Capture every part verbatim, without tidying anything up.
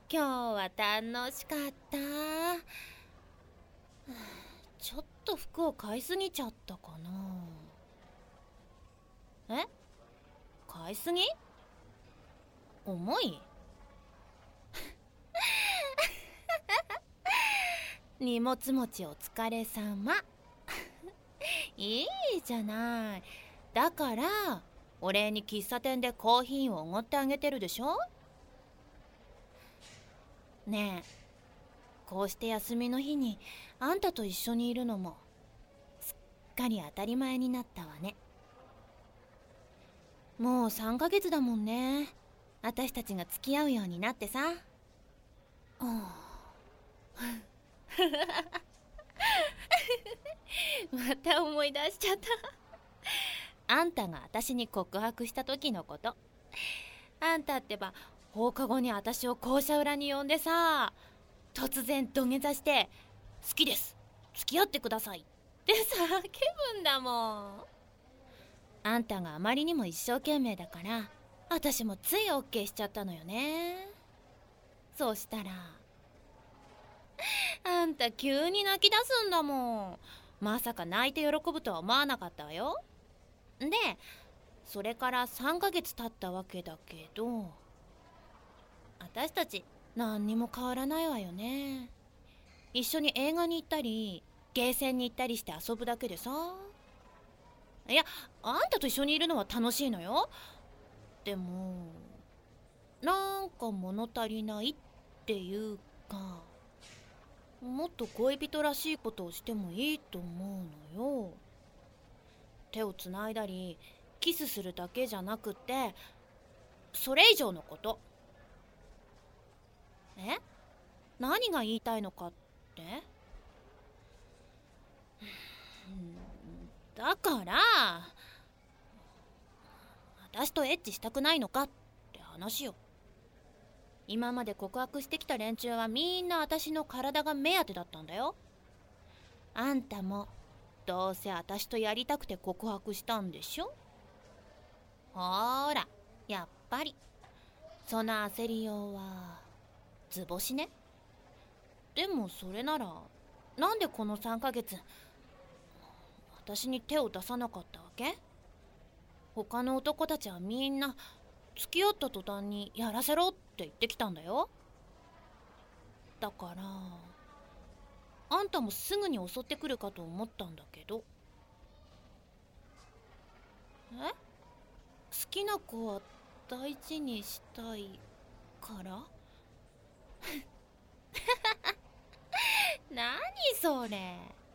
今日は楽しかった。ちょっと服を買いすぎちゃったかな。え買いすぎ？重い？荷物持ちお疲れ様。いいじゃない。だからお礼に喫茶店でコーヒーをおごってあげてるでしょ。ねえ、こうして休みの日にあんたと一緒にいるのもすっかり当たり前になったわね。もうさんかげつだもんね、私たちが付き合うようになってさ。また思い出しちゃった。あんたが私に告白した時のこと。あんたってば放課後に私を校舎裏に呼んでさ、突然土下座して「好きです、付き合ってください」って叫ぶんだもん。あんたがあまりにも一生懸命だから私もつい オーケー しちゃったのよね。そうしたらあんた急に泣き出すんだもん。まさか泣いて喜ぶとは思わなかったわよ。でそれからさんかげつ経ったわけだけど、私たち何にも変わらないわよね。一緒に映画に行ったりゲーセンに行ったりして遊ぶだけでさ。いや、あんたと一緒にいるのは楽しいのよ。でもなんか物足りないっていうか、もっと恋人らしいことをしてもいいと思うのよ。手をつないだりキスするだけじゃなくてそれ以上のこと。え？何が言いたいのかって？だから私とエッチしたくないのかって話よ。今まで告白してきた連中はみんな私の体が目当てだったんだよ。あんたもどうせ私とやりたくて告白したんでしょ。ほーら、やっぱりその焦りようは図星ね。でもそれならなんでこのさんかげつ私に手を出さなかったわけ？他の男たちはみんな付き合った途端にやらせろって言ってきたんだよ。だからあんたもすぐに襲ってくるかと思ったんだけど。え？好きな子は大事にしたいから何それ。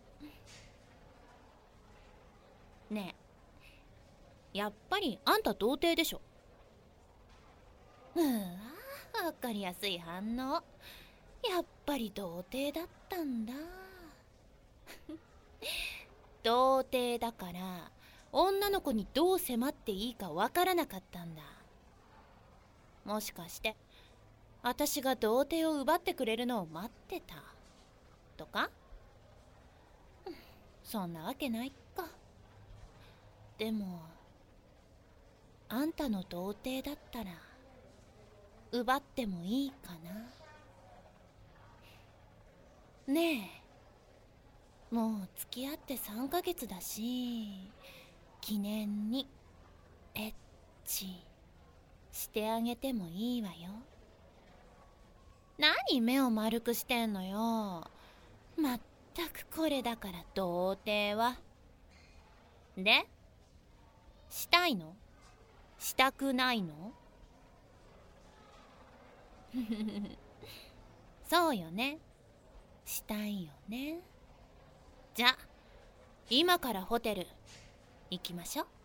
ねえ、やっぱりあんた童貞でしょ。うわ、わかりやすい反応。やっぱり童貞だったんだ。童貞だから女の子にどう迫っていいかわからなかったんだ。もしかして私が童貞を奪ってくれるのを待ってたとか？そんなわけないか。でもあんたの童貞だったら奪ってもいいかな。ねえ、もう付き合ってさんかげつだし記念にエッチしてあげてもいいわよ。何目を丸くしてんのよ。まったくこれだから童貞は。で、したいの？したくないの？そうよね、したいよね。じゃ今からホテル行きましょう。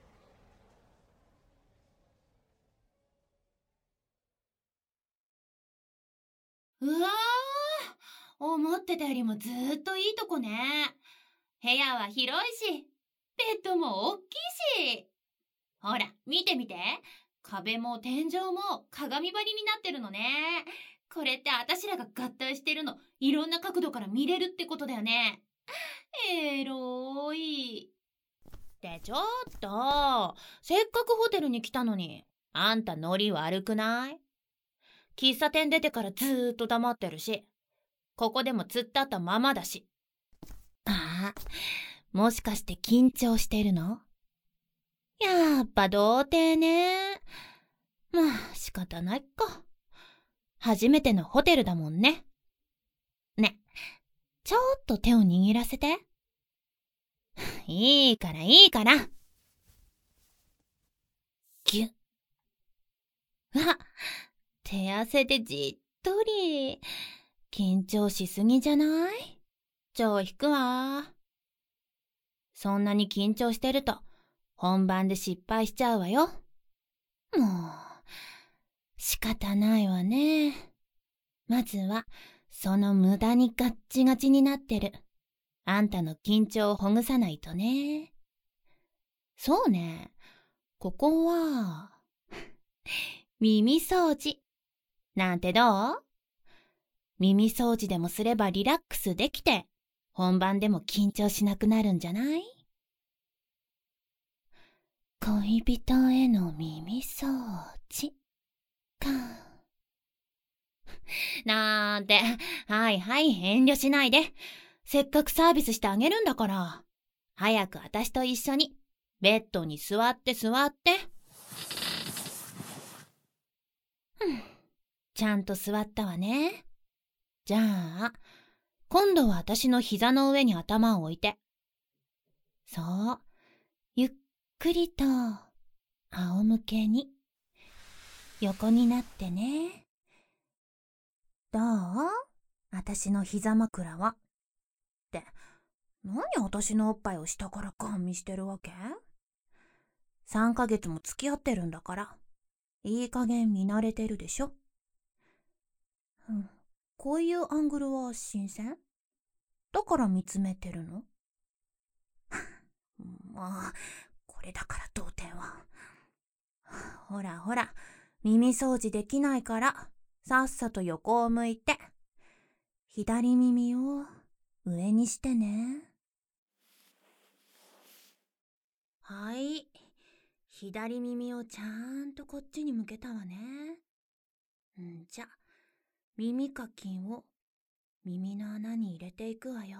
うわー、思ってたよりもずーっといいとこね。部屋は広いしベッドも大きいし。ほら見てみて、壁も天井も鏡張りになってるのね。これって私らが合体してるのいろんな角度から見れるってことだよね。エローい。ってちょっと、せっかくホテルに来たのにあんたノリ悪くない？ 喫茶店出てからずーっと黙ってるし、ここでも突っ立ったままだし。ああ、もしかして緊張してるの？やっぱ童貞ね。まあ仕方ないか。初めてのホテルだもんね。ね、ちょっと手を握らせて。いいからいいから。ぎゅっ。あ、手汗でじっとり。緊張しすぎじゃない？超引くわ。そんなに緊張してると本番で失敗しちゃうわよ。もう仕方ないわね。まずはその無駄にガッチガチになってるあんたの緊張をほぐさないとね。そうね、ここは耳掃除なんてどう？耳掃除でもすればリラックスできて本番でも緊張しなくなるんじゃない？恋人への耳掃除か。なんて、はいはい遠慮しないで。せっかくサービスしてあげるんだから。早く私と一緒にベッドに座って座って。ちゃんと座ったわね。じゃあ、今度は私の膝の上に頭を置いて。そう、ゆっくりと仰向けに横になってね。どう？私の膝枕は。って、何私のおっぱいを下からガン見してるわけ？さんかげつも付き合ってるんだから、いい加減見慣れてるでしょ。うん、こういうアングルは新鮮？だから見つめてるの？まあ、これだから当店は。ほらほら、耳掃除できないから、さっさと横を向いて、左耳を上にしてね。はい、左耳をちゃんとこっちに向けたわね。んじゃ、耳かきを耳の穴に入れていくわよ。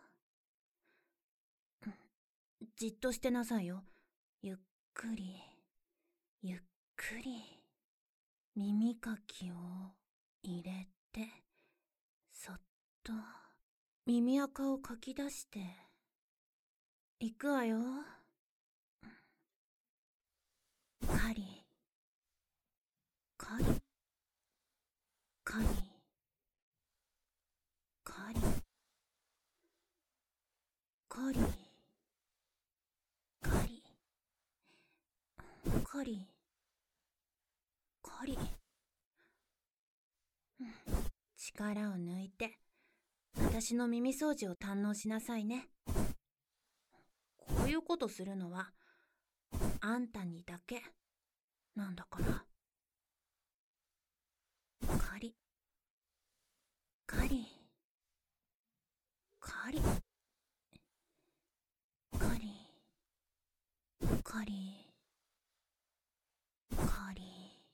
じっとしてなさいよ。ゆっくり、ゆっくり。耳かきを入れて、そっと耳垢をかき出していくわよ。カリカリカリカリカリカリカリカリ。力を抜いて私の耳掃除を堪能しなさいね。こういうことするのはあんたにだけなんだから。カリカリカリカリカリカリ。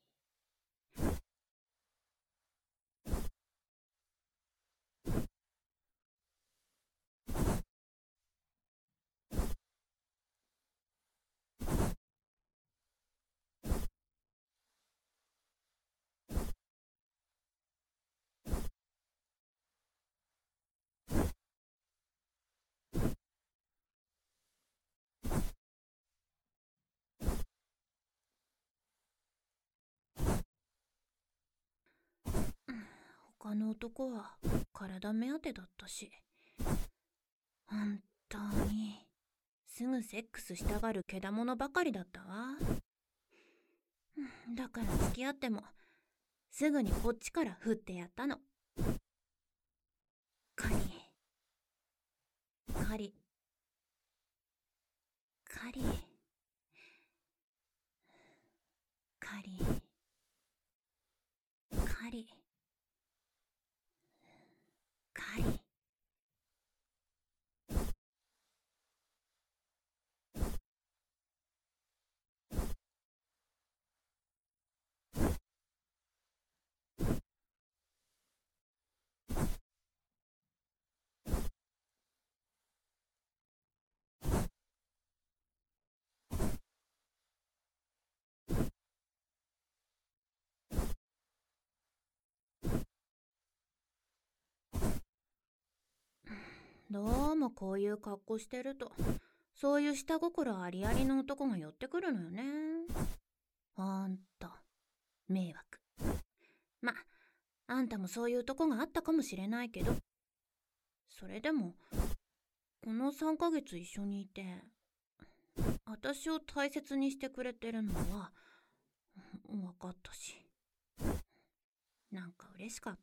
他の男は体目当てだったし、本当にすぐセックスしたがるけだものばかりだったわ。だから付き合ってもすぐにこっちから振ってやったの。カリカリカリカリカリカリ。 どうもこういう格好してると、そういう下心ありありの男が寄ってくるのよね。ほんと、迷惑。ま、あんたもそういうとこがあったかもしれないけど、それでも、このさんかげつ一緒にいて、私を大切にしてくれてるのは、分かったし、なんか嬉しかった。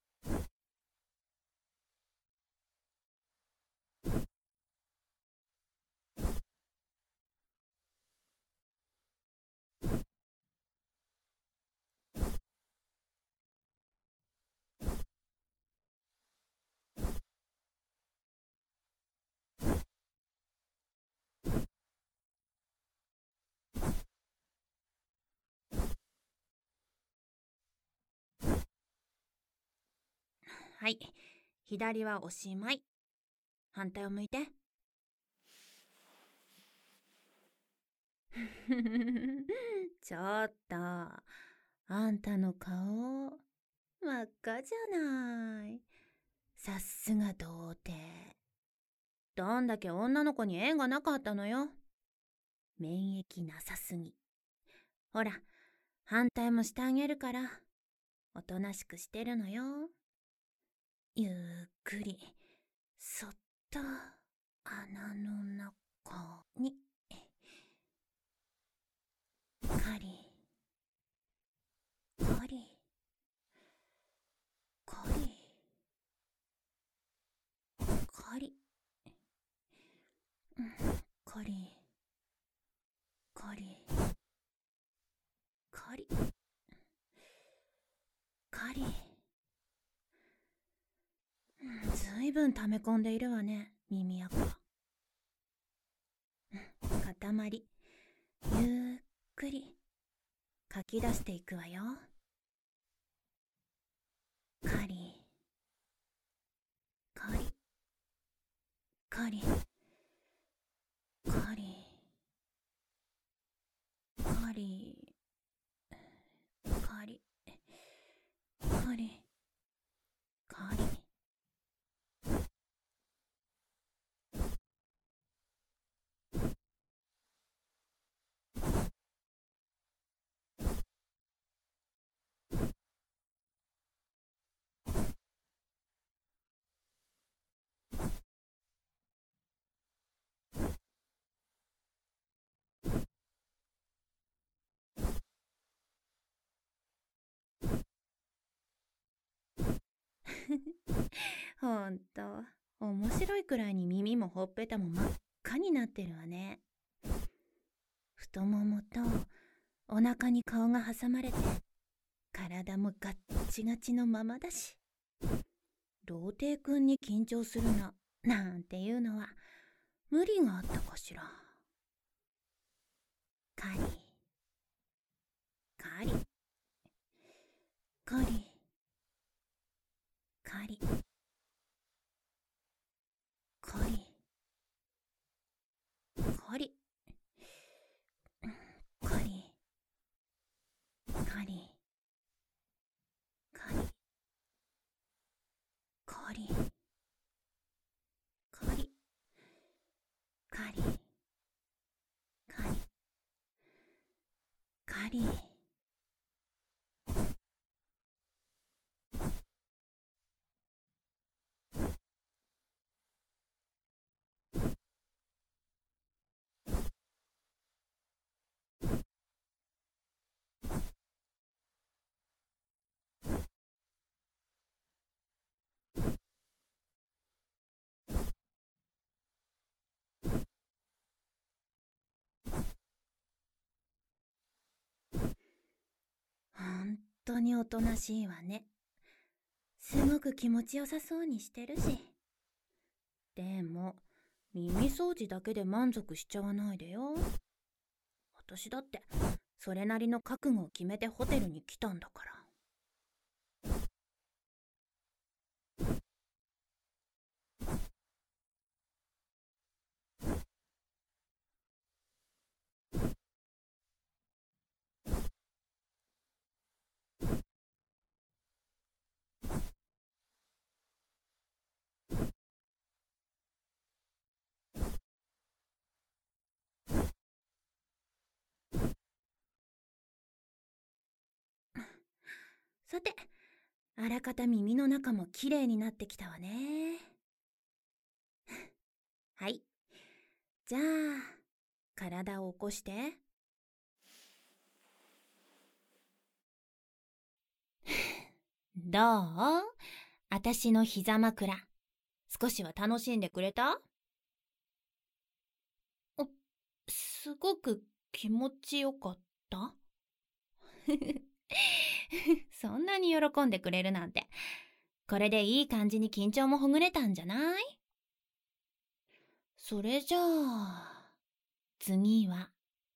はい、左はおしまい。反対を向いて。ちょっと、あんたの顔、真っ赤じゃない。さっすが童貞。どんだけ女の子に縁がなかったのよ。免疫なさすぎ。ほら、反対もしてあげるから、おとなしくしてるのよ。ゆっくり、そっと、穴の中に。カリ、カリ、カリ、カリ、カリ、カリ、カリ、カリ。ずいぶん溜め込んでいるわね、耳垢。塊、ゆっくり、かき出していくわよ。カリ、カリ、カリ、カリ、カリ、カリ、カリ、カリ。ほんと、面白いくらいに耳もほっぺたも真っ赤になってるわね。太ももとお腹に顔が挟まれて、体もガッチガチのままだし。童貞くんに緊張するな、なんていうのは無理があったかしら。カリ、カリ、カリ、カリ、カリ、カリ、カリ、カリ、カリ、カリ、カリ、カリ、カリ、カリ。ほんとにおとなしいわね。すごく気持ちよさそうにしてるし。でも、耳掃除だけで満足しちゃわないでよ。私だって、それなりの覚悟を決めてホテルに来たんだから。 さて、あらかた耳の中もきれいになってきたわね。はい。じゃあ、体を起こして。どう？あたしの膝枕。少しは楽しんでくれた？お、すごく気持ちよかった？そんなに喜んでくれるなんて。これでいい感じに緊張もほぐれたんじゃない？それじゃあ、次は、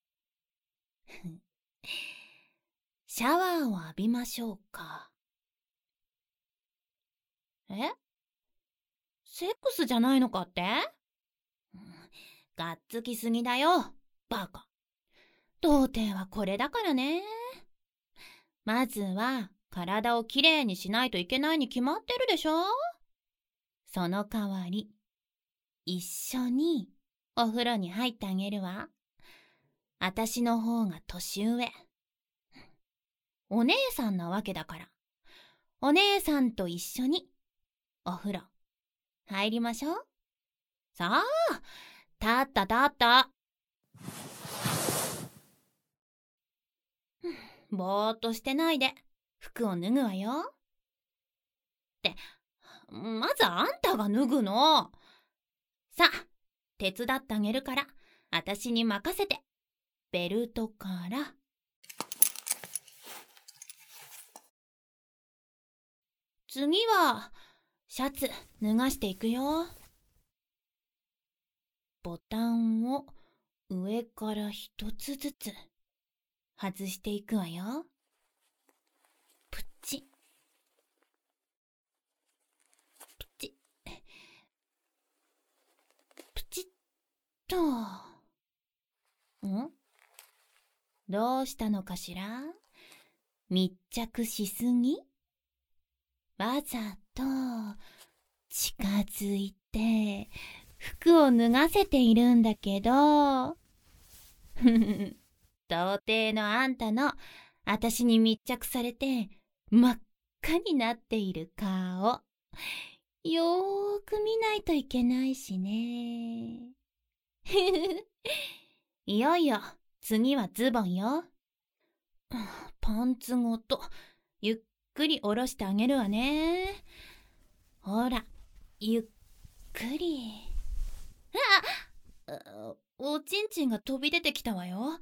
シャワーを浴びましょうか。え？セックスじゃないのかって？がっつきすぎだよ、バカ。童貞はこれだからね。まずは体をきれいにしないといけないに決まってるでしょ。その代わり、一緒にお風呂に入ってあげるわ。あたしの方が年上。お姉さんなわけだから、お姉さんと一緒にお風呂入りましょう。さあ、立った立った。ぼーっとしてないで服を脱ぐわよ。って、まずあんたが脱ぐの。さあ、手伝ってあげるから、あたしに任せて。ベルトから。次は、シャツ脱がしていくよ。ボタンを上から一つずつ外していくわよ。プチプチプチッと。ん？どうしたのかしら？密着しすぎ？わざと近づいて服を脱がせているんだけど。童貞のあんたのあたしに密着されて真っ赤になっている顔、よーく見ないといけないしね。いよいよ次はズボンよ。パンツごとゆっくり下ろしてあげるわね。ほら、ゆっくり。あ、おちんちんが飛び出てきたわよ。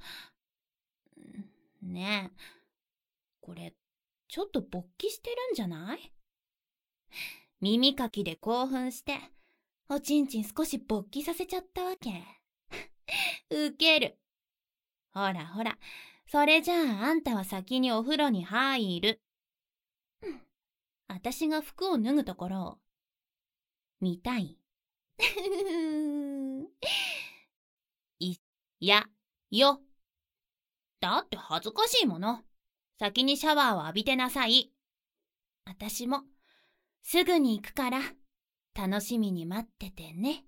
ねえ、これちょっと勃起してるんじゃない？耳かきで興奮しておちんちん少し勃起させちゃったわけ。ウケる。ほらほら、それじゃああんたは先にお風呂に入る。あたしが服を脱ぐところを見たい？いやよ。だって恥ずかしいもの。先にシャワーを浴びてなさい。あたしもすぐに行くから楽しみに待っててね。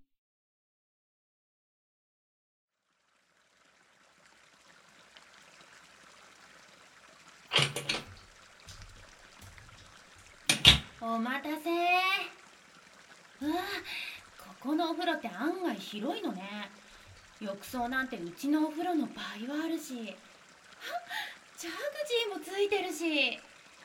お待たせ。うわ、ここのお風呂って案外広いのね。浴槽なんてうちのお風呂の倍はあるし、ジャグジーもついてるし、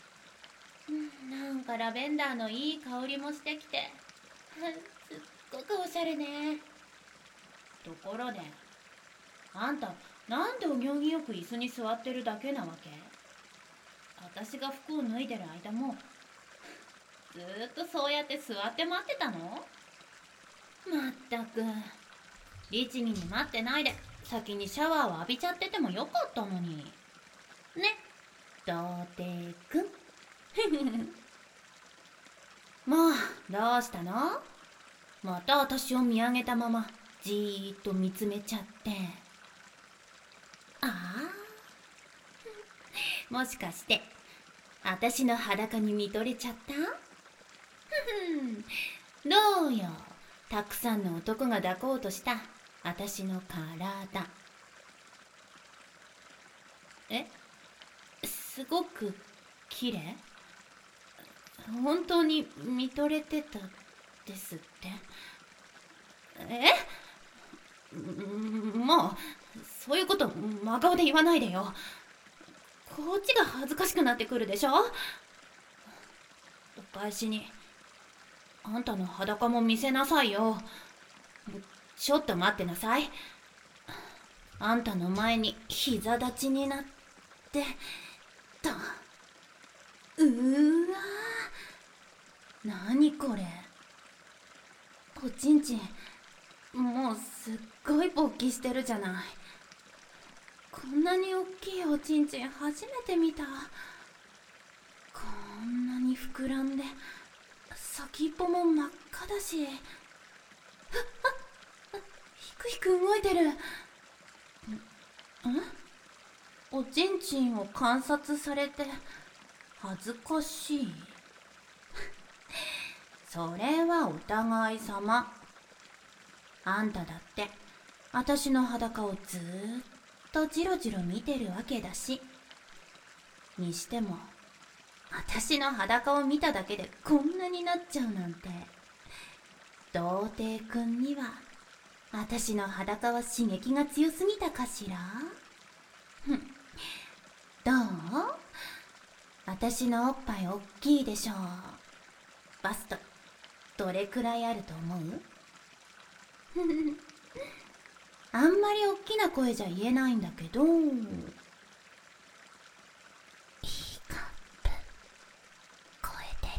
なんかラベンダーのいい香りもしてきて、すっごくおしゃれね。ところで、あんたなんでお行儀よく椅子に座ってるだけなわけ？私が服を脱いでる間もずーっとそうやって座って待ってたの？まったく、律儀に待ってないで先にシャワーを浴びちゃっててもよかったのにね。童貞くん。もうどうしたの？また私を見上げたままじーっと見つめちゃって。ああ、もしかして私の裸に見とれちゃった？どうよ、たくさんの男が抱こうとした私の体。え、すごく綺麗？ 本当に見とれてたですって？え？もうそういうこと真顔で言わないでよ。こっちが恥ずかしくなってくるでしょ。お返しにあんたの裸も見せなさいよ。ちょっと待ってなさい。あんたの前に膝立ちになってと。うーわー、なにこれ。おちんちんもうすっごい勃起してるじゃない。こんなに大きいおちんちん初めて見た。こんなに膨らんで先っぽも真っ赤だし、あっあっひくひく動いてる。んおちんちんを観察されて恥ずかしい。それはお互い様。あんただって私の裸をずーっとじろじろ見てるわけだし。にしても私の裸を見ただけでこんなになっちゃうなんて、童貞くんには私の裸は刺激が強すぎたかしら。ふん、どう？私のおっぱいおっきいでしょう。バストどれくらいあると思う？あんまりおっきな声じゃ言えないんだけど、いいカップ超えて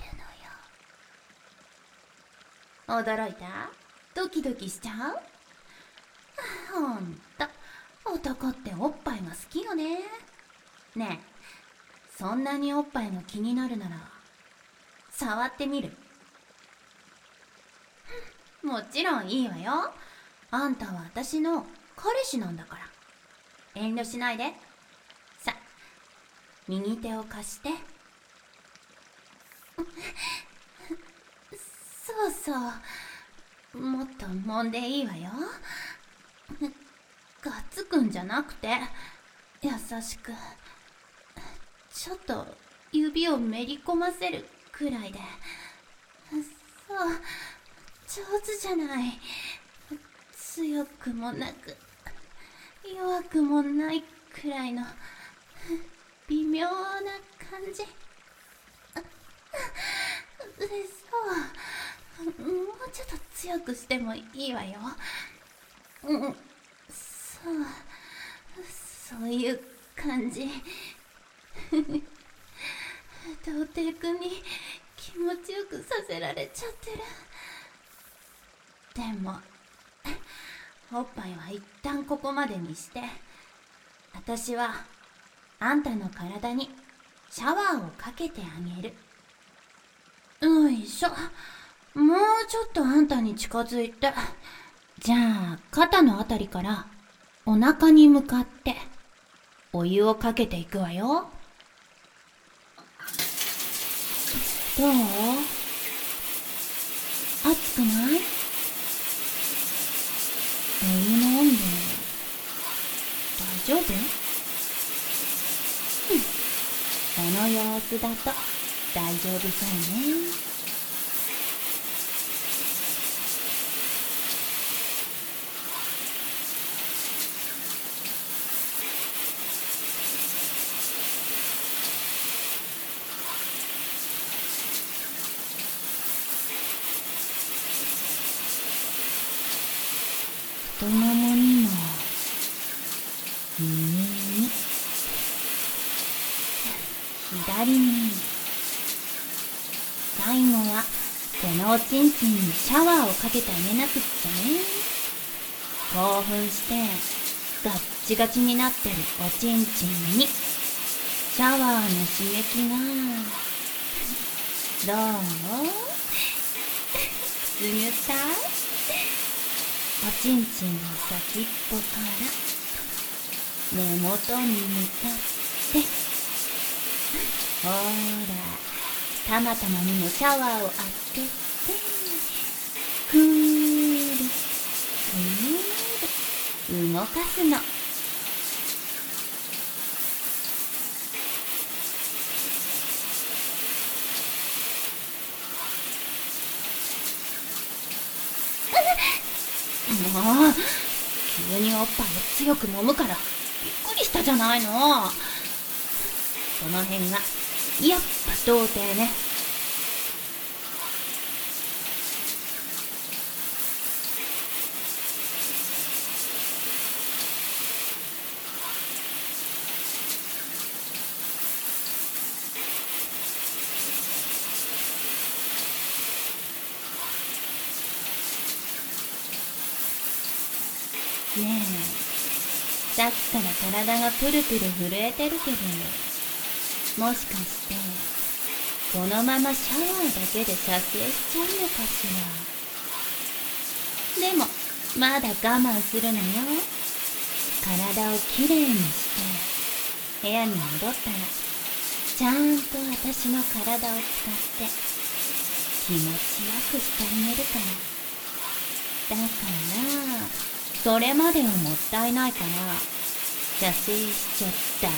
るのよ。驚いた？ドキドキしちゃう？ほんと男っておっぱいが好きよね。ねえ、そんなにおっぱいが気になるなら触ってみる？もちろんいいわよ。あんたは私の彼氏なんだから。遠慮しないで。さ、右手を貸して。そうそう、もっと揉んでいいわよ。がっつくんじゃなくて優しく、ちょっと指をめり込ませるくらいで。そう、上手じゃない。強くもなく弱くもないくらいの微妙な感じ。うそ、もうちょっと強くしてもいいわよ。うん、そう、そういう感じ。童貞くんに気持ちよくさせられちゃってる。でもおっぱいは一旦ここまでにして、私はあんたの体にシャワーをかけてあげる。よいしょ。もうちょっとあんたに近づいて、じゃあ肩のあたりからお腹に向かってお湯をかけていくわよ。どう？熱くない？お湯の温度大丈夫？うん、その様子だと大丈夫そうね。太ももにも右に左に、最後はこのおちんちんにシャワーをかけてあげなくっちゃね。興奮してガッチガチになってるおちんちんにシャワーの刺激がどう？くすぐったい？おちんちんの先っぽから根元に向かって、ほーら、たまたまにもシャワーを当てて、くーるくーる動かすの。 もう、急におっぱいを強く揉むからびっくりしたじゃないの。その辺がやっぱ童貞ね。ねえ、さっきから体がプルプル震えてるけど、もしかしてこのままシャワーだけで射精しちゃうのかしら。でもまだ我慢するのよ。体をきれいにして部屋に戻ったらちゃんと私の体を使って気持ちよくしてあげるから。だからそれまではもったいないから射精しちゃダメ。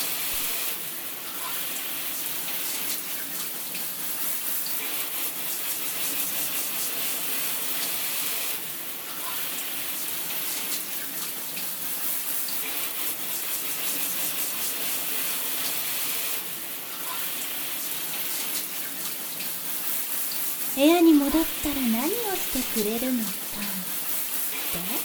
部屋に戻ったら何をしてくれるのかって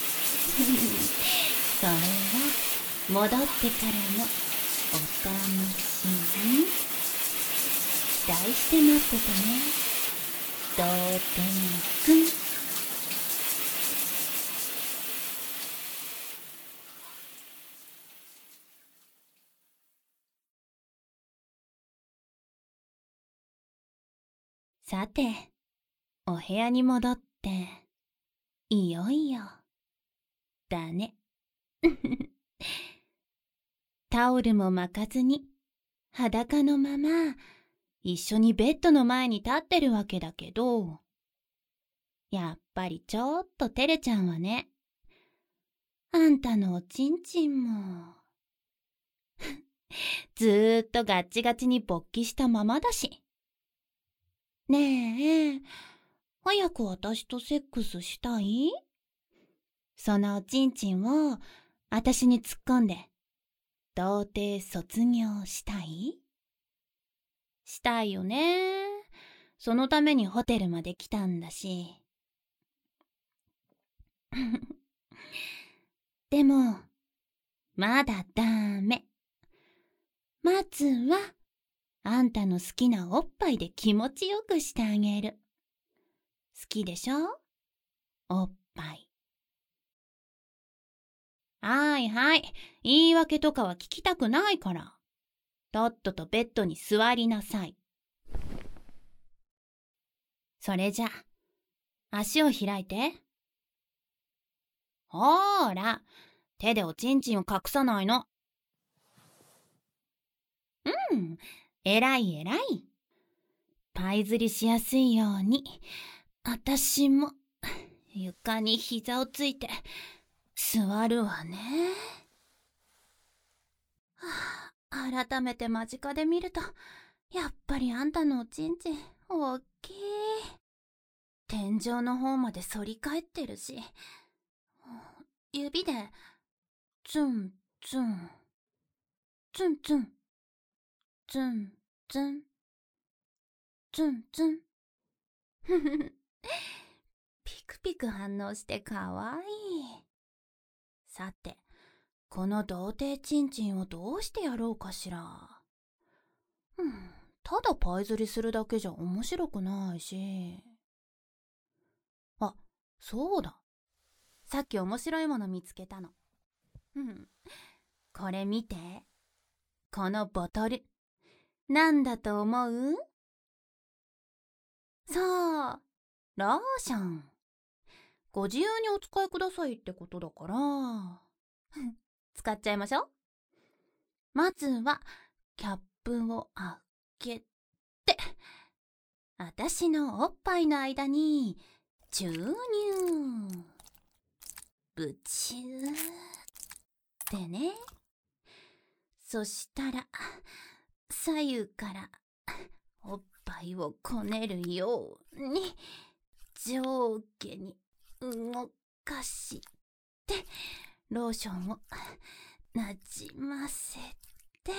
それは戻ってからのお楽しみ。期待して待っててね、童貞くん。さて、お部屋に戻っていよいよだね。タオルも巻かずに裸のまま一緒にベッドの前に立ってるわけだけど、やっぱりちょっと照れちゃうわね。あんたのおちんちんもずーっとガッチガチに勃起したままだし。ねえ、早く私とセックスしたい？そのおちんちんを私に突っ込んで童貞卒業したい？したいよね。そのためにホテルまで来たんだし。でもまだダメ。まずはあんたの好きなおっぱいで気持ちよくしてあげる。好きでしょ？おっぱい。はいはい、言い訳とかは聞きたくないから。とっととベッドに座りなさい。それじゃ、足を開いて。ほーら、手でおちんちんを隠さないの。うん、えらいえらい。パイ釣りしやすいように、あたしも床に膝をついて座るわね。はあ、改めて間近で見ると、やっぱりあんたのおちんちんおっきい。天井の方まで反り返ってるし、指でツンツンツンツンツンツンツンツンふふふピクピク反応してかわいい。さて、この童貞ちんちんをどうしてやろうかしら。うん、ただパイ釣りするだけじゃ面白くないし。あ、そうだ。さっき面白いもの見つけたの。うん、これ見て。このボトル、なんだと思う？そう、ローション。ご自由にお使いくださいってことだから使っちゃいましょう。まずはキャップを開けて、私のおっぱいの間に注入。ブチューってね。そしたら左右からおっぱいをこねるように上下に動かしてローションをなじませて、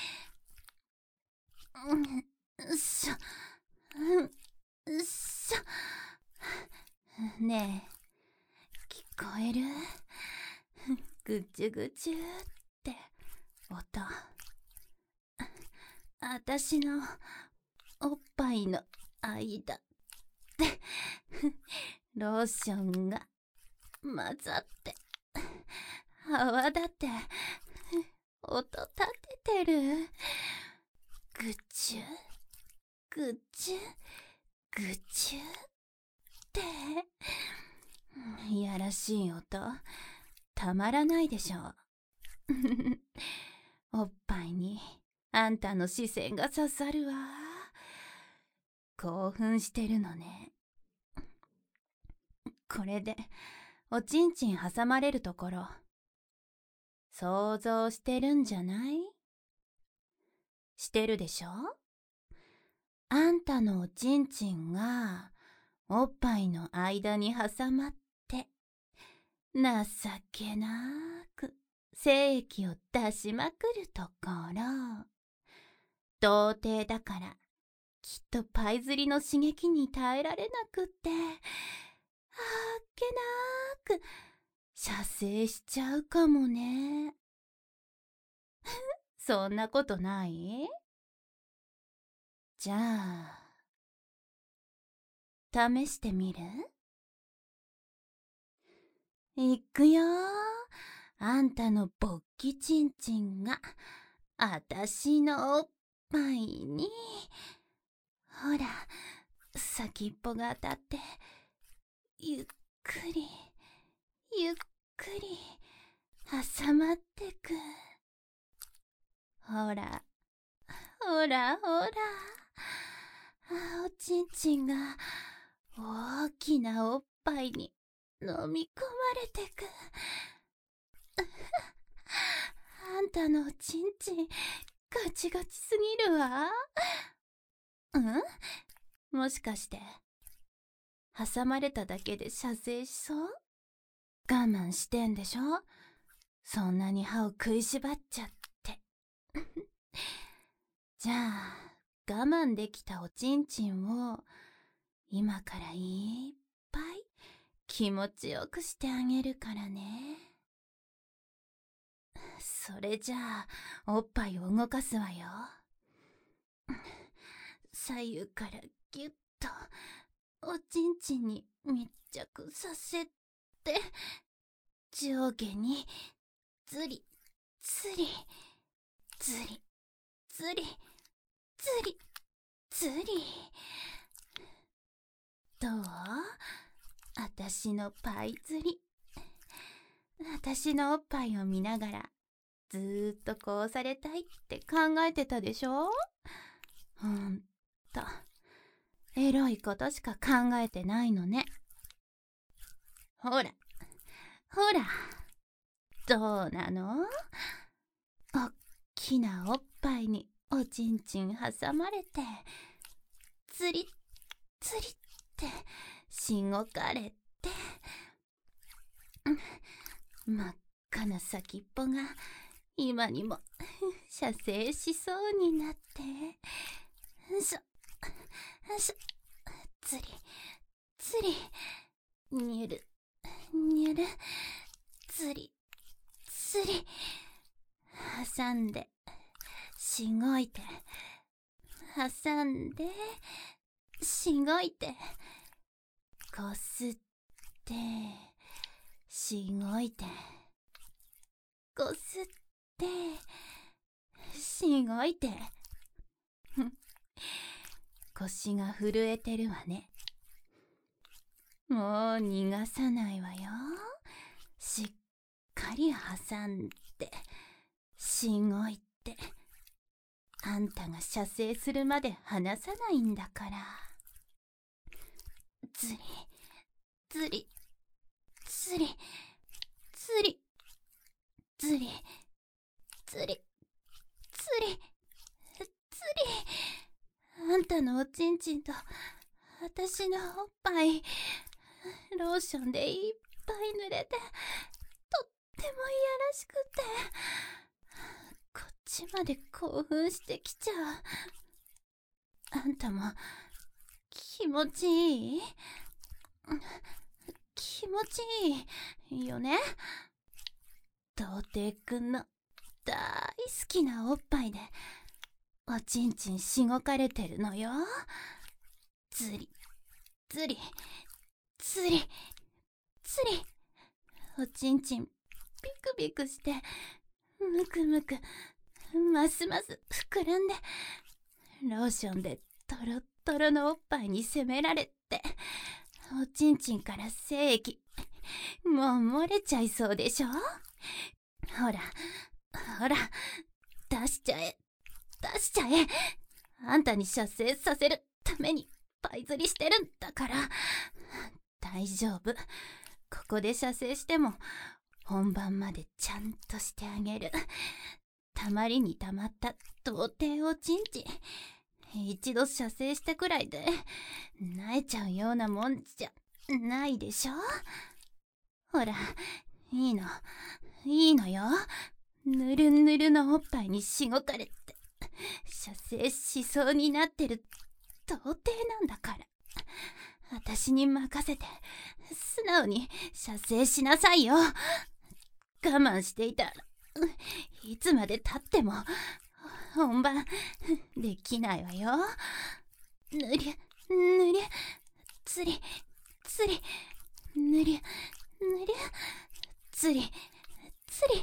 うんうっしょうんうっしょ。ねえ、聞こえる？ぐちゅぐちゅって音。あたしのおっぱいの間でローションが混ざって泡立って音立ててる。ぐちゅぐちゅぐちゅっていやらしい音たまらないでしょ。おっぱいにあんたの視線が刺さるわ。興奮してるのね。これでおちんちん挟まれるところ想像してるんじゃない？してるでしょ？あんたのおちんちんがおっぱいの間に挟まって情けなく精液を出しまくるところ。童貞だからきっとパイ釣りの刺激に耐えられなくってあっけなく射精しちゃうかもね。そんなことない？じゃあ試してみる？いくよ。あんたの勃起ちんちんがあたしのおっぱいにほら先っぽが当たってゆっくりゆっくり挟まってく。ほらほらほら、あおちんちんが大きなおっぱいに飲み込まれてく。あんたのおちんちんガチガチすぎるわ。うん？もしかして挟まれただけで射精しそう？我慢してんでしょ？そんなに歯を食いしばっちゃってじゃあ我慢できたおちんちんを今からいっぱい気持ちよくしてあげるからね。それじゃあおっぱいを動かすわよ。左右からギュッとおちんちんに密着させて、上下にずりずりずりずりずりずり。どう？あたしのパイ釣り。あたしのおっぱいを見ながらずーっとこうされたいって考えてたでしょ？ほんとエロいことしか考えてないのね。ほらほら、どうなの？おっきなおっぱいにおちんちん挟まれてつりつりってしごかれて、真っ赤な先っぽが今にも射精しそうになって、んしょんしょ、つりつり、にゅるにゅる、つりつり、挟んでしごいて挟んでしごいてこすってしごいてこすってしごいて腰が震えてるわね。もう逃がさないわよ。しっかり挟んでしごいて、あんたが射精するまで離さないんだから。ずりずりずりずりずりずりずりずり、あんたのおちんちんとあたしのおっぱいローションでいっぱい濡れて、とってもいやらしくて、こっちまで興奮してきちゃう。あんたも気持ちいい？気持ちいいよね？童貞くんの大好きなおっぱいでおちんちんしごかれてるのよ。ずりずりずりずり、おちんちんビクビクしてむくむくますます膨らんで、ローションでトロットロのおっぱいに攻められて、おちんちんから精液もう漏れちゃいそうでしょ。ほらほら、出しちゃえ出しちゃえ。あんたに射精させるためにパイ釣りしてるんだから。大丈夫、ここで射精しても本番までちゃんとしてあげる。たまりにたまった童貞おちんちん、一度射精してくらいで萎えちゃうようなもんじゃないでしょ。ほら、いいのいいのよ、ぬるぬるのおっぱいにしごかれて射精しそうになってる童貞なんだから。私に任せて素直に射精しなさいよ。我慢していたらいつまでたっても本番できないわよ。ぬりぬりつりつりぬりぬりつりつり。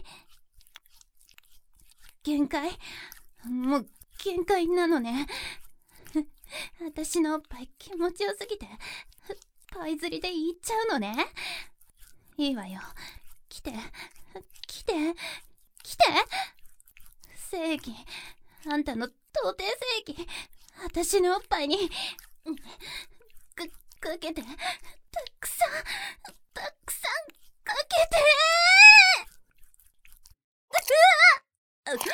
限界？もう限界なのね。私のおっぱい気持ちよすぎてパイ釣りでいっちゃうのね。いいわよ、来て来て来て。精液、あんたの童貞精液、私のおっぱいにかかけて、たくさんたくさんかけて。うわっ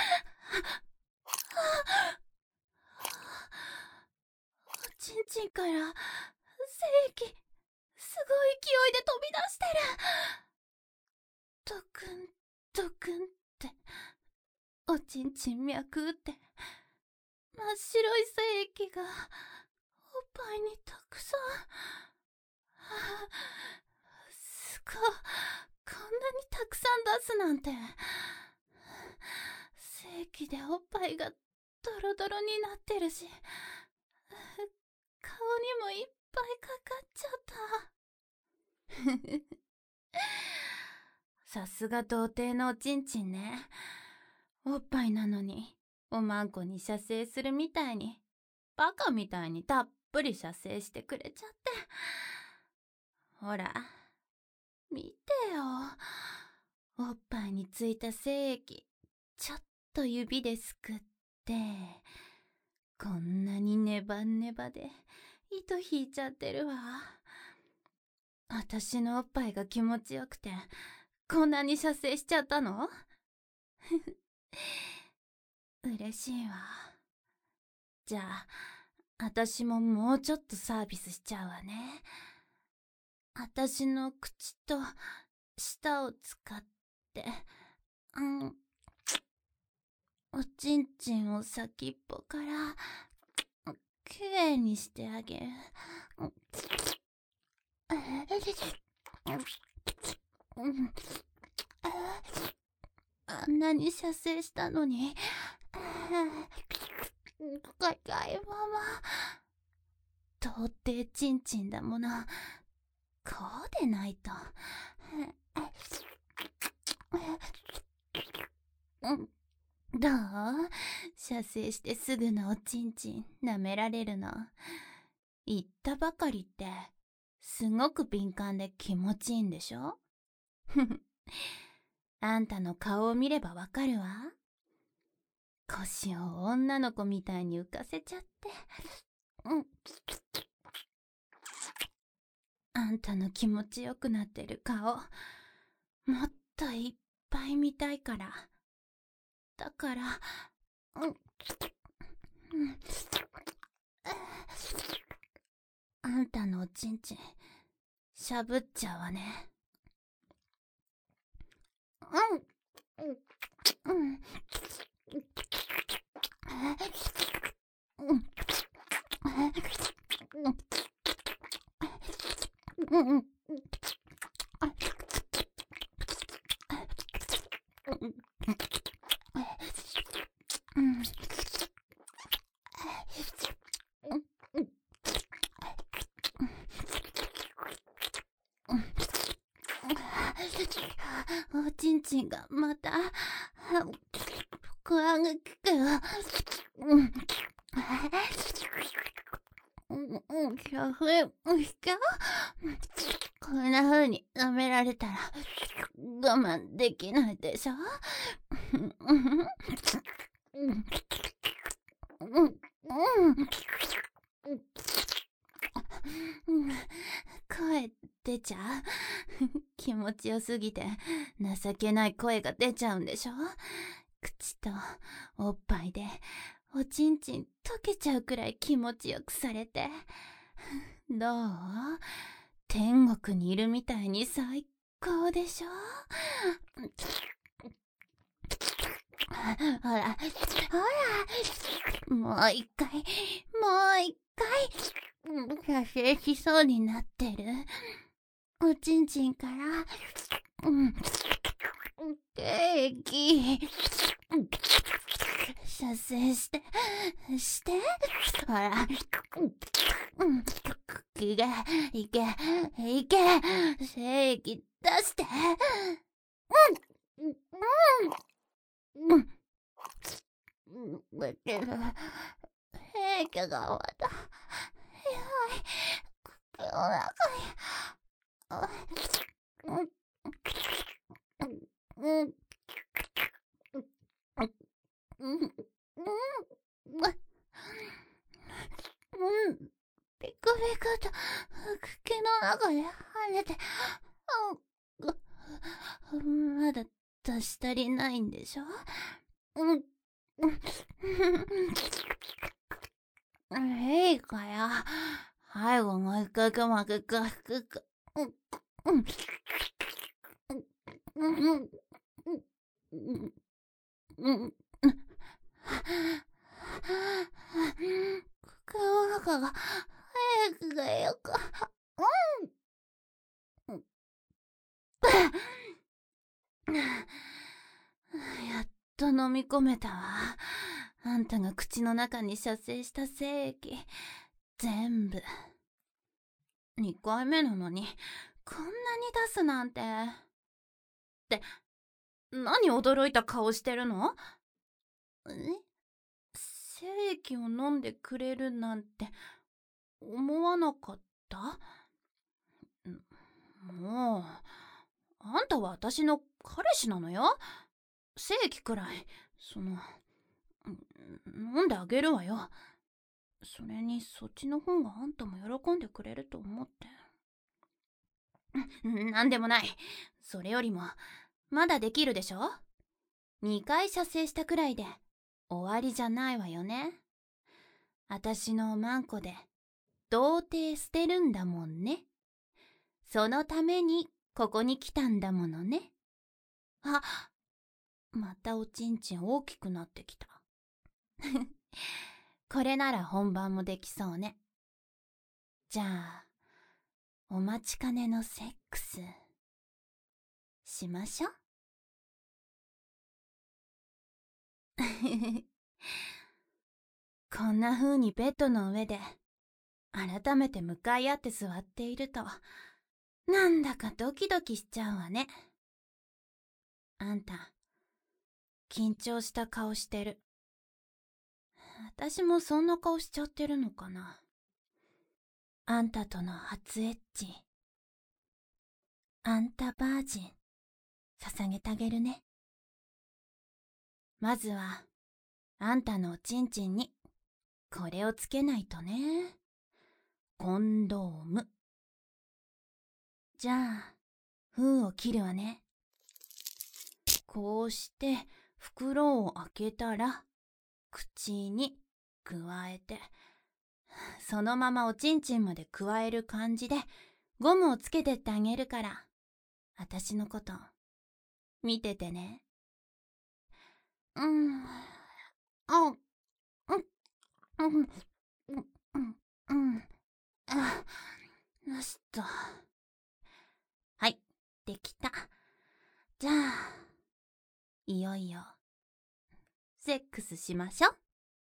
おちんちんから精液すごい勢いで飛び出してる。ドクンドクンって、おちんちん脈打って真っ白い精液がおっぱいにたくさん。はあ、すごい、こんなにたくさん出すなんて。精液でおっぱいがドロドロになってるし、顔にもいっぱいかかっちゃった。さすが童貞のおちんちんね。おっぱいなのにおまんこに射精するみたいにバカみたいにたっぷり射精してくれちゃって。ほら見てよ、おっぱいについた精液ちょっと指ですくって、こんなにネバネバで糸引いちゃってるわ。私のおっぱいが気持ちよくてこんなに射精しちゃったの？嬉しいわ。じゃあ私ももうちょっとサービスしちゃうわね。私の口と舌を使ってうんおちんちんを先っぽからきれいにしてあげる。あんなに射精したのにかいかいまま。童貞ちんちんだもの、こうでないと。どう？射精してすぐのおちんちん舐められるの。言ったばかりってすごく敏感で気持ちいいんでしょ？あんたの顔を見ればわかるわ。腰を女の子みたいに浮かせちゃって、うん、あんたの気持ちよくなってる顔もっといっぱい見たいから。だから、うん、うん、あんたのおちんちんしゃぶっちゃうわね。 おちんちんがまたこわぐくうんこんな風に舐められたら我慢できないでしょ。声出ちゃう。気持ちよすぎて情けない声が出ちゃうんでしょ。口とおっぱいでおちんちん溶けちゃうくらい気持ちよくされて、どう？天国にいるみたいに最高でしょ。ほらほら、もう一回もう一回射精しそうになってるおちんちんから、うん、ケーキ射精してしてほら、うん、いけいけいけ、精液出して、うんうんうんうんだけど兵器がまたやばい、口の中にうんうんうんうんうんピクピクと口の中で跳ねて、まだ出し足りないんでしょ。うんいいかよ、最後もう一回うまくくくくうんうんうんうんうん口の中が早くがよかうんやっと飲み込めたわ。あんたが口の中に射精した精液全部。にかいめなのにこんなに出すなんて。って何驚いた顔してるの？え？精液を飲んでくれるなんて思わなかった？もうあんたは私の彼氏なのよ。精液くらいその飲んであげるわよ。それにそっちの方があんたも喜んでくれると思って。なんでもない。それよりもまだできるでしょ。にかい射精したくらいで終わりじゃないわよね。私のおまんこで童貞捨てるんだもんね。そのためにここに来たんだものね。あ、またおちんちん大きくなってきた。これなら本番もできそうね。じゃあお待ちかねのセックスしましょ。こんな風にベッドの上で改めて向かい合って座っているとなんだかドキドキしちゃうわね。あんた緊張した顔してる。私もそんな顔しちゃってるのかな。あんたとの初エッチ、あんたバージン捧げてあげるね。まずはあんたのおちんちんにこれをつけないとね。コンドーム。じゃあ封を切るわね。こうして袋を開けたら口にくわえて、そのままおちんちんまでくわえる感じでゴムをつけてってあげるから、私のこと見ててね。うん。あ、うん、うん、うん、うん、うん。あ、よしと。はい、できた。じゃあ、いよいよ、セックスしましょ。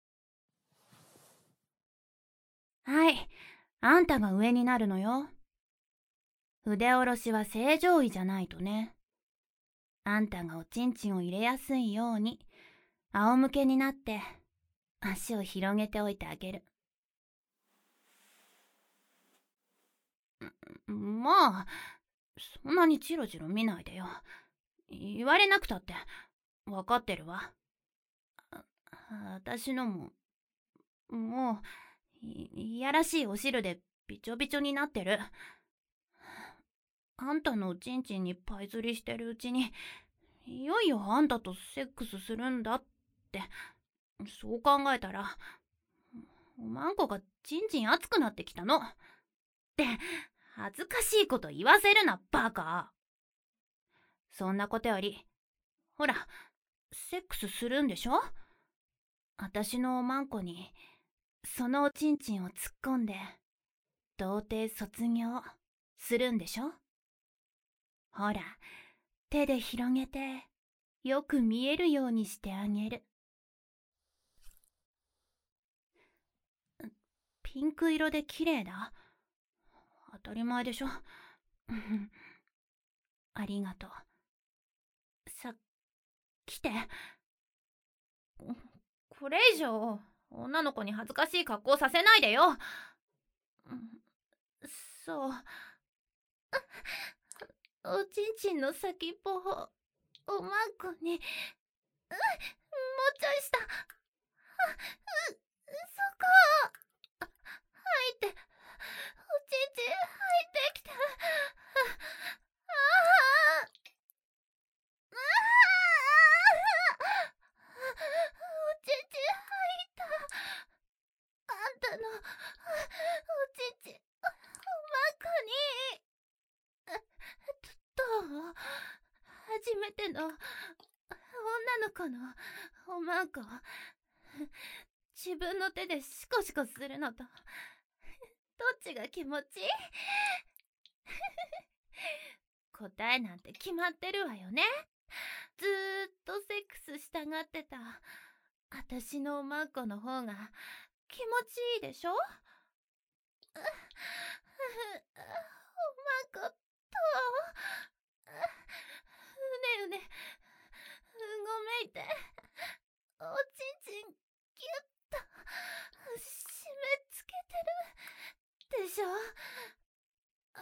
はい、あんたが上になるのよ。腕下ろしは正常位じゃないとね。あんたがおちんちんを入れやすいように、仰向けになって、足を広げておいてあげる。まあ、そんなにチロチロ見ないでよ。言われなくたって、わかってるわ。私のも、もう、い, いやらしいお汁でびちょびちょになってる。あんたのおちんちんにパイ釣りしてるうちに、いよいよあんたとセックスするんだって、そう考えたら、おまんこがちんちん熱くなってきたの。って、恥ずかしいこと言わせるな、バカ。そんなことより、ほら、セックスするんでしょ？あたしのおまんこに、そのおちんちんを突っ込んで、童貞卒業するんでしょ？ほら、手で広げて、よく見えるようにしてあげる。ピンク色で綺麗だ。当たり前でしょ。ありがとう。さ、来て。これ以上、女の子に恥ずかしい格好させないでよ。そう。おちんちんの先っぽを、おまんこに、うん、もうちょいした。あ、う、そこ。入って、おちんちん入ってきた。ああ、ああ、おちんちん入った。あんたの、おちんちん、おまんこに。どう？初めての女の子のおまんこ、自分の手でシコシコするのと、どっちが気持ちいい？答えなんて決まってるわよね。ずーっとセックスしたがってたあたしのおまんこの方が気持ちいいでしょ？おまんことうねうねうごめいておちんちんぎゅっと締め付けてるでしょ？ああ、あ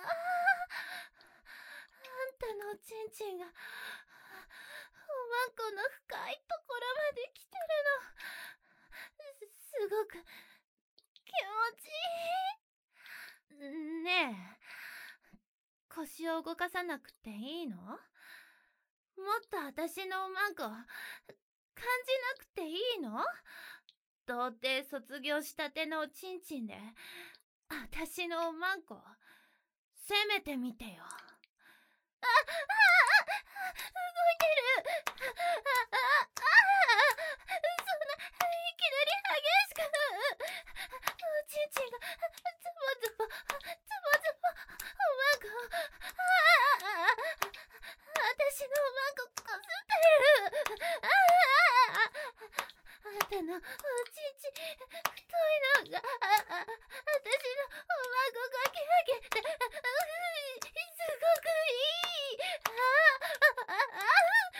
んたのおちんちんがおまんこの深いところまで来てるの。すごく気持ちいい。ねえ、腰を動かさなくていいの？もっとあたしのおまんこ感じなくていいの？童貞卒業したてのおちんちんであたしのおまんこ攻めてみてよ。あ、ああ、動いてる。あ、あ、あ、そんな、いきなり激しく、おちんちんが、ズボズボ、ズボズボ、おまんこ、ああ、あたしのおまんここすってる。ああ、あんたのおちんちん、太いのが、あ、あ、あたしのおまんこがキラキラ、すごくいい。ああ、ああ、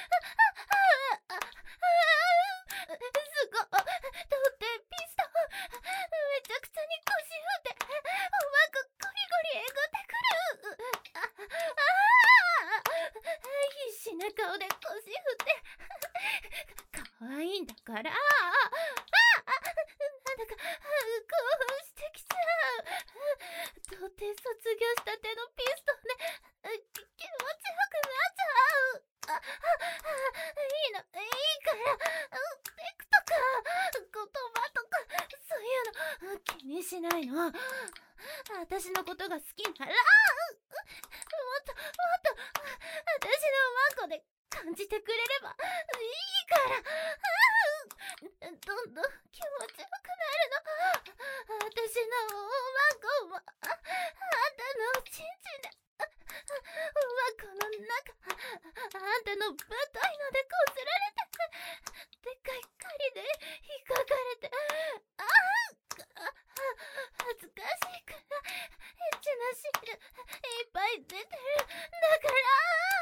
すごい。童貞ピストン。めちゃくちゃに腰振って、おまんこゴリゴリえぐってくる。ああ、必死な顔で腰振って、かわいいんだから。ああ、なんだか興奮してきちゃう。童貞卒業したてのピストンで気持ちよくなっちゃう。あ、あ、いいの、いいから、テクとか言葉とかそういうの気にしないの。私のことが好きならもっともっと私のおまんこで感感じてくれればいいから。どんどん気持ちよくなるの。私のおまこもあんたのおちんちんで、おまこの中、あんたのぶといのでこすられて、でっかい針で引っかかれて、ああ恥ずかしいくらいエッチなシーンいっぱい出てるんだから。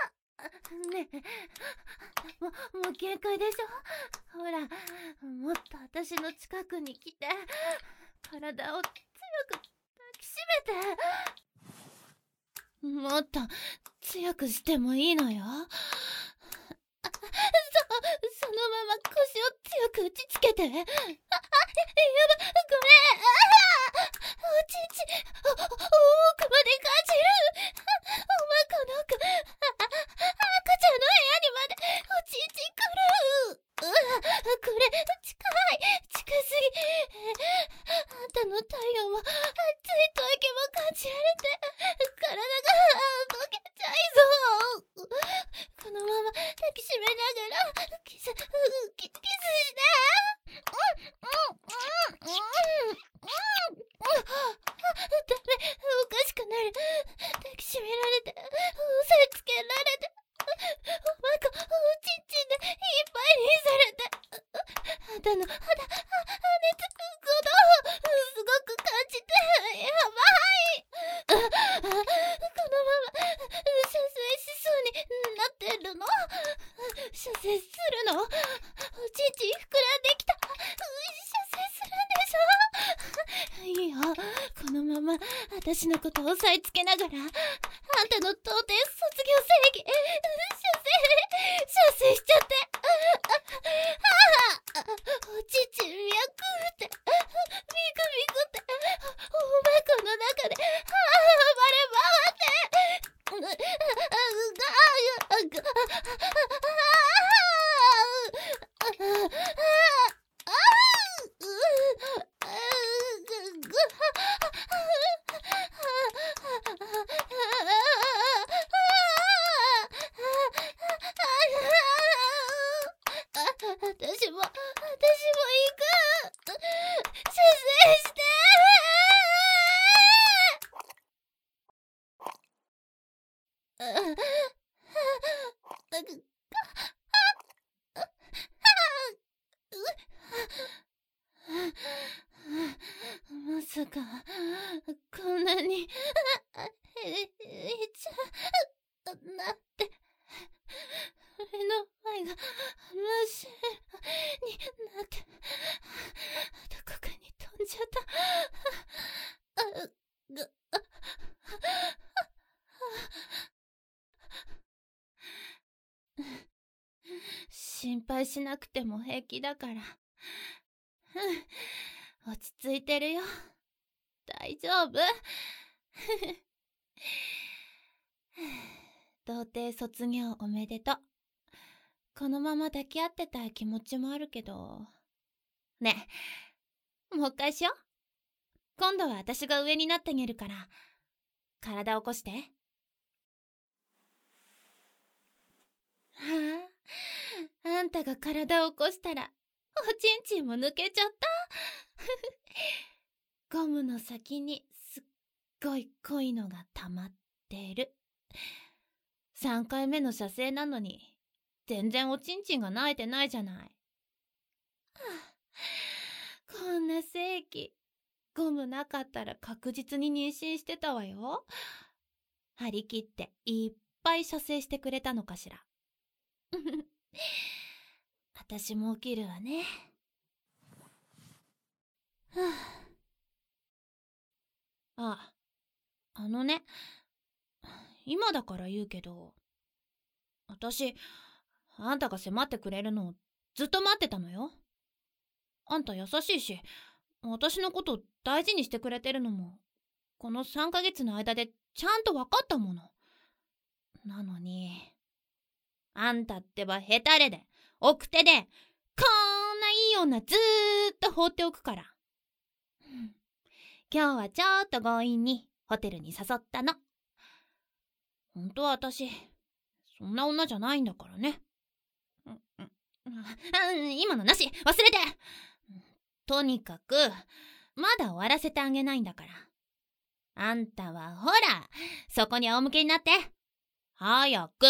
ねえ、ももう限界でしょ。ほら、もっと私の近くに来て、体を強く抱きしめて。もっと強くしてもいいのよ。そ、そのまま腰を強く打ちつけて。あ、あ、やば、ごめん。あおちんちん、お、奥まで感じる。おまこの奥、あ、赤ちゃんの部屋にまでおちんちん来る。うわ、これ、近い、近すぎ。あんたの体温も、熱い吐息も感じられて、体が溶けちゃいそう。このまま抱きしめながら、キス、キ、キスして。うん、うん、うん、うん、うん。ダメ、おかしくなる。抱きしめられて、押さえつけられて、おまこ、おちんちんでいっぱいにされて、あんたの肌、熱、鼓動をすごく感じて、やばい。このまま射精しそうになってるの。射精するの。おちんちん膨らんできた。射精するんでしょ。いいよ、このまま私のことを押さえつけながら、あんたの童貞卒業正義、射精、射精しちゃって。ああ、おちんちん脈打って、ビクビクって、おまこの中で、ああ、暴れ回って、が、が、が、私も、私も行く。射精して。まさか、こんなに、え、えちゃ、なって、目の前が真っ白になって、どこかに飛んじゃった。あ、が、あ、心配しなくても平気だから。落ち着いてるよ。大丈夫。童貞卒業おめでとう。このまま抱き合ってたい気持ちもあるけど。ねえ、もう一回しよう。今度は私が上になってあげるから、体起こして。はあ、あんたが体を起こしたら、おちんちんも抜けちゃった。ゴムの先にすっごい濃いのが溜まってる。さんかいめの射精なのに、全然おちんちんが泣いてないじゃない。はあ、こんな正規、ゴムなかったら確実に妊娠してたわよ。張り切っていっぱい射精してくれたのかしら。私も起きるわね。はあ、あ、あのね、今だから言うけど、私、あんたが迫ってくれるのをずっと待ってたのよ。あんた優しいし、私のこと大事にしてくれてるのも、このさんかげつの間でちゃんと分かったもの。なのに、あんたってばヘタレで、奥手で、こんないい女ずーっと放っておくから。今日はちょっと強引にホテルに誘ったの。ほんとは私、そんな女じゃないんだからね。 うんあ今のなし、忘れて。とにかくまだ終わらせてあげないんだから。あんたはほら、そこに仰向けになって。早く。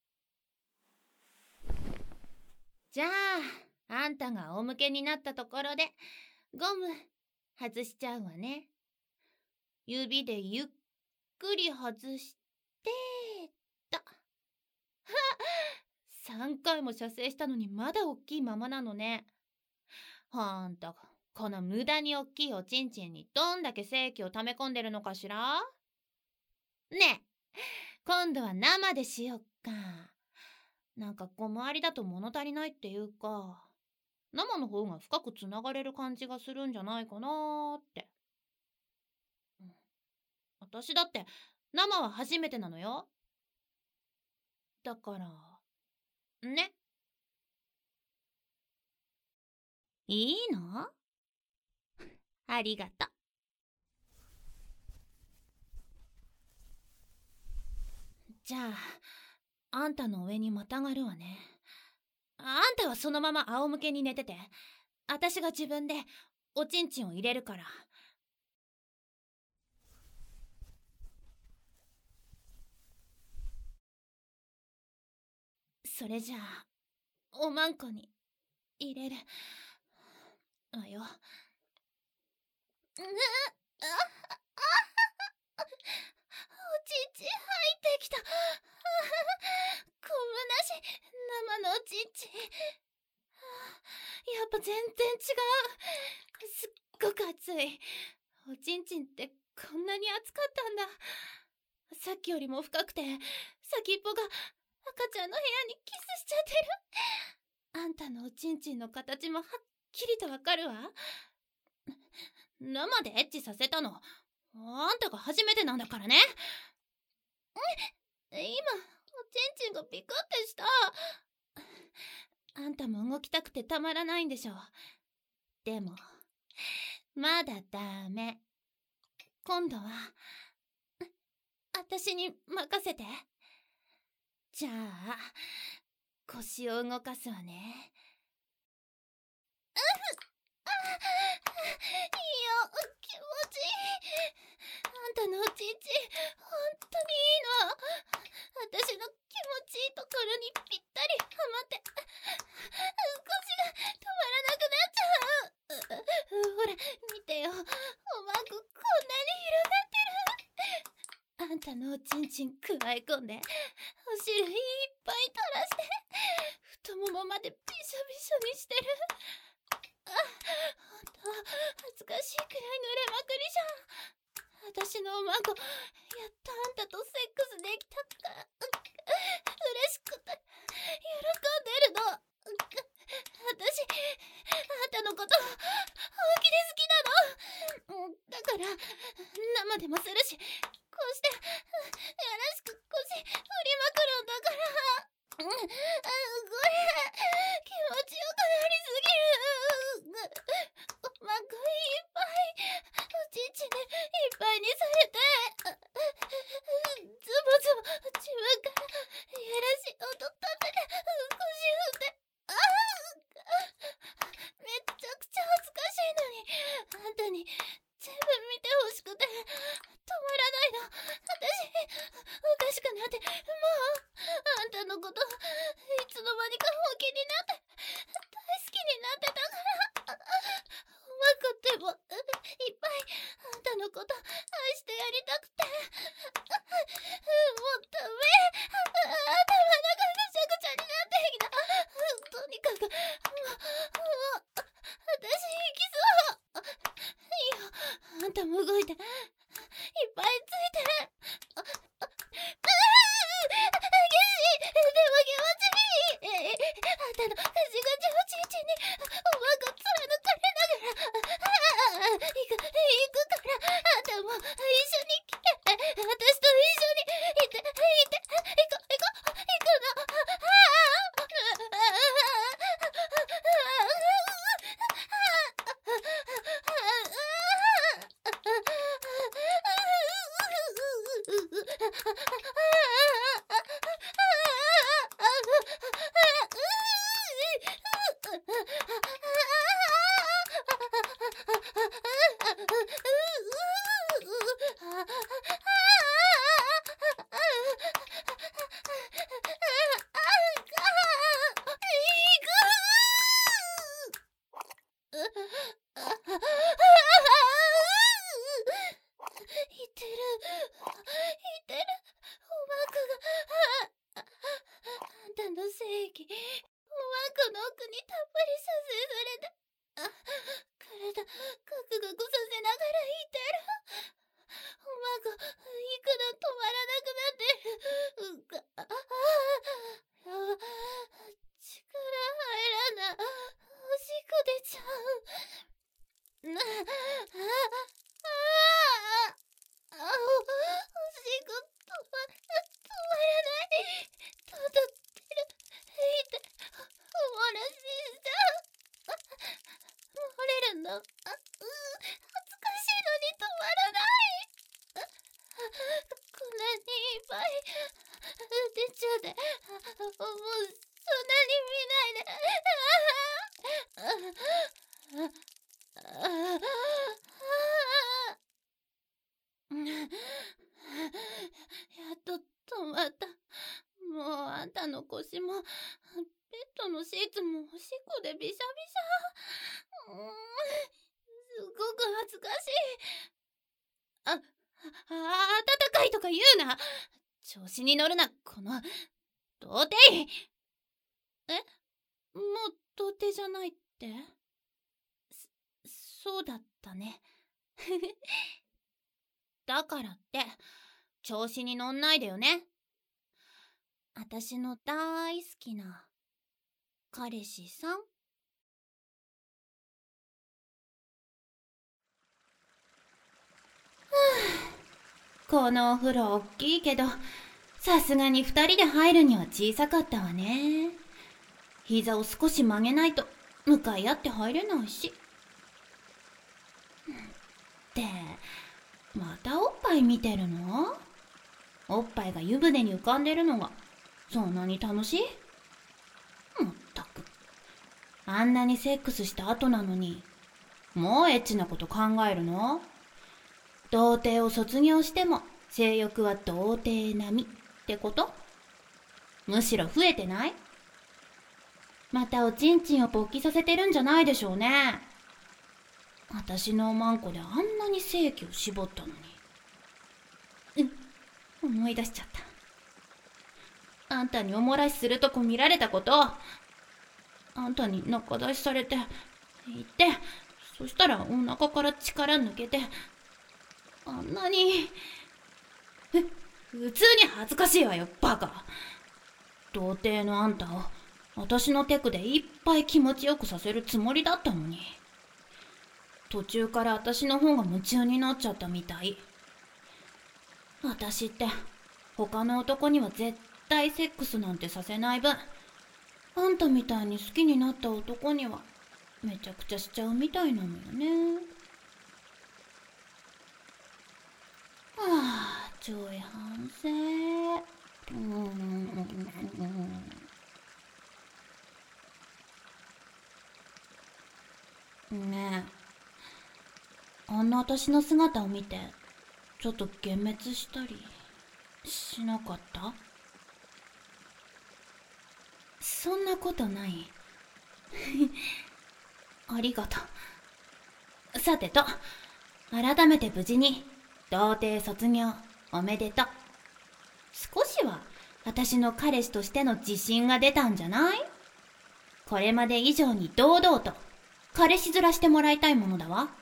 じゃあ、あんたが仰向けになったところでゴム外しちゃうわね。指でゆっくり外してと。さんかいも射精したのにまだ大きいままなのね。ほんと、この無駄に大きいおちんちんにどんだけ精気を溜め込んでるのかしら。ねえ、今度は生でしよっか。なんか小回りだと物足りないっていうか、生の方が深くつながれる感じがするんじゃないかなーって。私だって生は初めてなのよ。だからね。いいの？ありがと。じゃあ、あんたの上にまたがるわね。あんたはそのまま仰向けに寝てて、私が自分でおちんちんを入れるから。それじゃあ、おまんこに入れるわよ。うっ、ああ、おちんちん入ってきた。こむなし、生のおちんちん。やっぱ全然違う。すっごく熱い。おちんちんってこんなに熱かったんだ。さっきよりも深くて、先っぽが赤ちゃんの部屋にキスしちゃってる。あんたのおちんちんの形もはっきりとわかるわ。生でエッチさせたのあんたが初めてなんだからね。今おちんちんがピクってした。あんたも動きたくてたまらないんでしょ。でもまだダメ。今度は私に任せて。じゃあ腰を動かすわね。うっ、あいいよ、気持ちいい。あんたのおちんちんほんとにいいの。私の気持ちいいところにぴったりはまって、腰が止まらなくなっちゃう。ほら見てよ、おまんここんなに広がってる。あんたのおちんちんくわえ込んで、お汁いっぱい垂らして、太ももまでびしょびしょにしてる。あ、ほんと恥ずかしいくらい濡れまくりじゃん。私のおまんこ、やっとあんたとセックスできたか。嬉しくて喜んでるの。私あんたのこと本気で好きなの。だから生でもするし、こうしてやらしく腰振りまくるんだから。うん、これ気持ちよくなりすぎる。おまんこいっぱいおちんちんでいっぱいにされて、ズボズボ自分からやらしい音立てて腰振って、ああめっちゃくちゃ恥ずかしいのに、あんたに全部見てほしくて止まらないの。私おかしくなって、もうあんたのこといつの間にか本気になって大好きになってたから。おまんこってもいっぱいあんたのこと愛してやりたくて、もうダメ。頭の中ぐちゃぐちゃになってきた。とにかくもう、もう私行きそう。いいよ、あんたも動いて。いっぱいついてる。あ、あ、あ、激しい。でも気持ちいい。あんたのガチガチおちんちんにおまんこ貫かれながら、ああ、行く、行くから、あんたも一緒に来て。私と一緒にいて、いて、行こ、行こ、行くの。あてる。おまくが、あ、あんたの正義、おまくの奥にたっぷりさせされて、あ、体ガクガクさせながらいてる。おまく、息が止まらなくなってる。うが、あ、あ、あ、力入らない。おしっこ出ちゃう。な、あ、あ、あ、あ、お、おしっこ止ま、止まらない。ただってる。いて、漏らしちゃう。漏れるの。あ、う、恥ずかしいのに止まらない。こんなにいっぱい出ちゃうで、もうそんなに見ないで。やっと止まった。もうあんたの腰もベッドのシーツもおしっこでびしゃびしゃ。うーん、すごく恥ずかしい。あ、あ、暖かいとか言うな。調子に乗るな、この童貞。え、もう童貞じゃないって？そ、そうだったね。 だからって調子に乗んないでよね。あたしの大好きな彼氏さん。このお風呂おっきいけど、さすがに二人で入るには小さかったわね。膝を少し曲げないと向かい合って入れないし。ってまたおっぱい見てるの？おっぱいが湯船に浮かんでるのがそんなに楽しい？まったく、あんなにセックスした後なのにもうエッチなこと考えるの？童貞を卒業しても性欲は童貞並みってこと？むしろ増えてない？またおちんちんを勃起させてるんじゃないでしょうね。あたしのおまんこであんなに性器を絞ったのに。うん、思い出しちゃった。あんたにおもらしするとこ見られたこと、あんたに仲出しされて言って、そしたらお腹から力抜けて、あんなに、え、普通に恥ずかしいわよ、バカ。童貞のあんたを私のテクでいっぱい気持ちよくさせるつもりだったのに、途中から私の方が夢中になっちゃったみたい。私って他の男には絶対セックスなんてさせない分、あんたみたいに好きになった男にはめちゃくちゃしちゃうみたいなのよね。はあ、ちょい反省。うーん。ねえ、あんな私の姿を見てちょっと幻滅したりしなかった？そんなことない。ありがとう。さてと、改めて無事に童貞卒業おめでとう。少しは私の彼氏としての自信が出たんじゃない？これまで以上に堂々と彼氏面してもらいたいものだわ。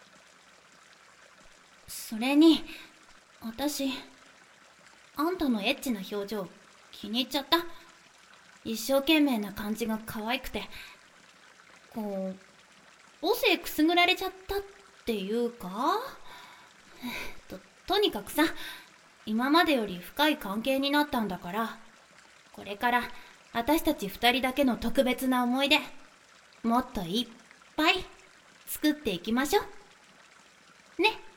それに私、あんたのエッチな表情気に入っちゃった。一生懸命な感じが可愛くて、こう母性くすぐられちゃったっていうか、ととにかくさ、今までより深い関係になったんだから、これから私たち二人だけの特別な思い出もっといっぱい作っていきましょね。